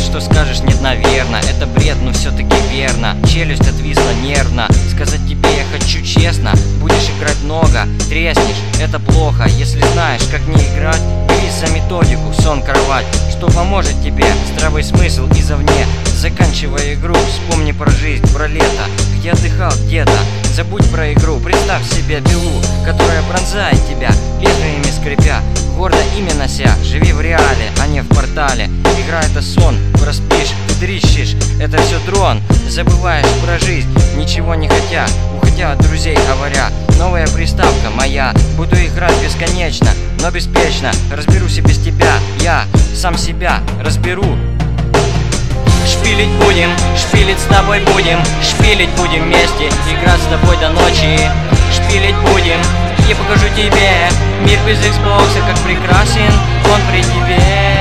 что скажешь нет, наверно. Это бред, но все-таки верно. Челюсть отвисла нервно. Сказать тебе я хочу честно: будешь играть много, треснешь, это плохо. Если знаешь, как не играть, берись за методику, сон, кровать, что поможет тебе здравый смысл извне. Заканчивая игру, вспомни про жизнь, про лето, где отдыхал где-то. Забудь про игру, представь себе пилу, которая пронзает тебя, лезвиями скрипя, гордо имя нося. Живи в реале, а не в портале. Игра — это сон, проспишь, ты трещишь, это все дрон. Забываешь про жизнь, ничего не хотя, уходя от друзей, говоря: новая приставка моя. Буду играть бесконечно, но беспечно. Разберусь и без тебя, я сам себя разберу. Шпилить будем, шпилить с тобой будем, шпилить будем вместе, играть с тобой до ночи. Шпилить будем, я покажу тебе мир без Xbox, как прекрасен он при тебе.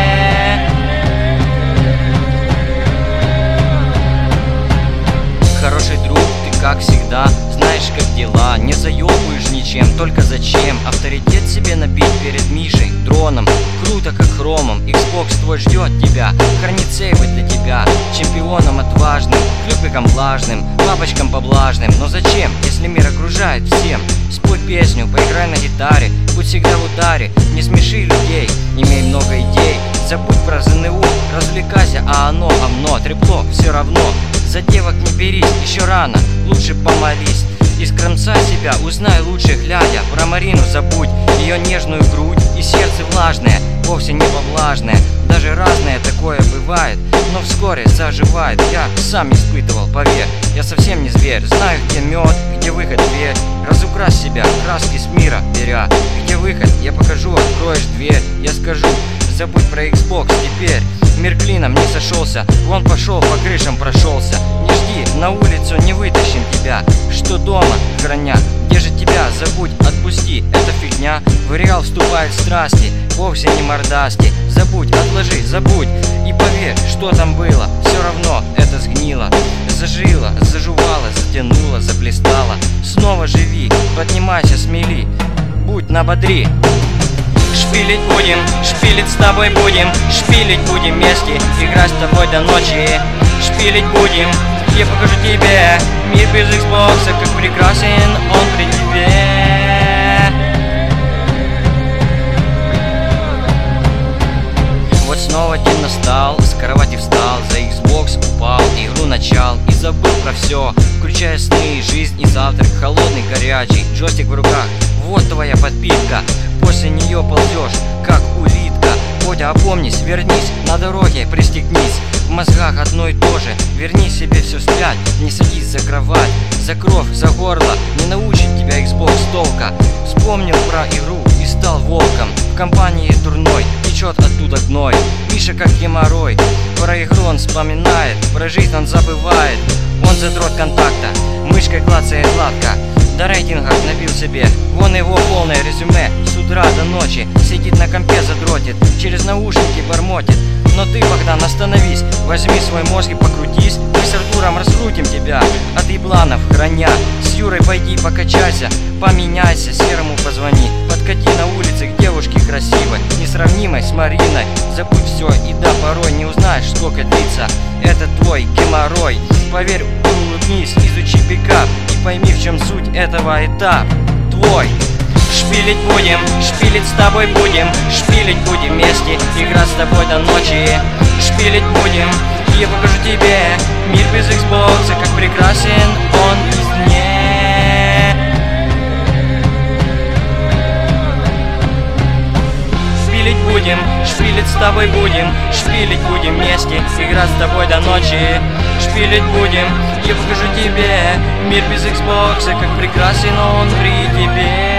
Хороший друг, ты как всегда знаешь, как дела. Не заебываешь ничем, только зачем авторитет себе набить перед Мишей, дроном. Круто, как хромом, Xbox твой ждет тебя, хранит сейвы для тебя. Чемпионом отважным, клюпиком влажным, бабочкам поблажным. Но зачем, если мир окружает всем? Спой песню, поиграй на гитаре, будь всегда в ударе. Не смеши людей, имей много идей. Забудь про ЗНО, развлекайся, а оно трепло все равно. За девок не берись, еще рано, лучше помолись. Искромсай себя, узнай лучше глядя. Про Марину забудь, ее нежную грудь и сердце влажное, вовсе не поблажное. Даже разное такое бывает, но вскоре заживает. Я сам испытывал, поверь, я совсем не зверь. Знаю, где мед, где выход, дверь. Разукрась себя, краски с мира беря. Где выход, я покажу, откроешь дверь. Я скажу: забудь про Xbox теперь. Мир клином не сошелся, вон пошел, по крышам прошелся. Не жди, на улицу не вытащим тебя. Что дома храня, где же тебя? Забудь, отпусти, это фигня. В реал вступают страсти, вовсе не мордасти. Забудь, отложи, забудь и поверь, что там было. Все равно это сгнило, зажило, зажувало, затянуло, заблистало. Снова живи, поднимайся, смели, будь на бодри. Шпилить будем, шпилить с тобой будем, шпилить будем вместе, играть с тобой до ночи. Шпилить будем, я покажу тебе мир без Xbox, как прекрасен он при тебе. Вот снова день настал, с кровати встал, за Xbox упал, игру начал и забыл про все, включая сны, жизнь и завтрак, холодный, горячий, джойстик в руках. Вот твоя подпитка, после нее ползешь, как улитка. Бодя, опомнись, вернись, на дороге пристегнись. В мозгах одно и то же, верни себе все вспять. Не садись за кровать, за кровь, за горло, не научит тебя Xbox толка. Вспомнил про игру и стал волком, в компании дурной течет оттуда гной. Миша как геморрой, про игру он вспоминает, про жизнь он забывает. Он задрот контакта, мышкой клацает гладко, до рейтингов набил себе, вон его полное резюме. С утра до ночи сидит на компе, задротит, через наушники бормотит. Но ты, Богдан, остановись, возьми свой мозг и покрутись. Мы с Артуром раскрутим тебя от ебланов храня. С Юрой пойди покачайся, поменяйся, Серому позвони. Подкати на улице к девушке красивой, несравнимой с Мариной. Забудь все и да, порой не узнаешь, сколько длится это твой геморрой. Поверь, улыбнись, изучи пикап и пойми, в чем суть этого этап твой. Шпилить будем, шпилить с тобой будем, шпилить будем вместе, играть с тобой до ночи. Шпилить будем, я покажу тебе мир без Xbox, как прекрасен он извне. Шпилить будем, шпилить с тобой будем, шпилить будем вместе, играть с тобой до ночи. Шпилить будем, я покажу тебе мир без Xbox, как прекрасен он при тебе.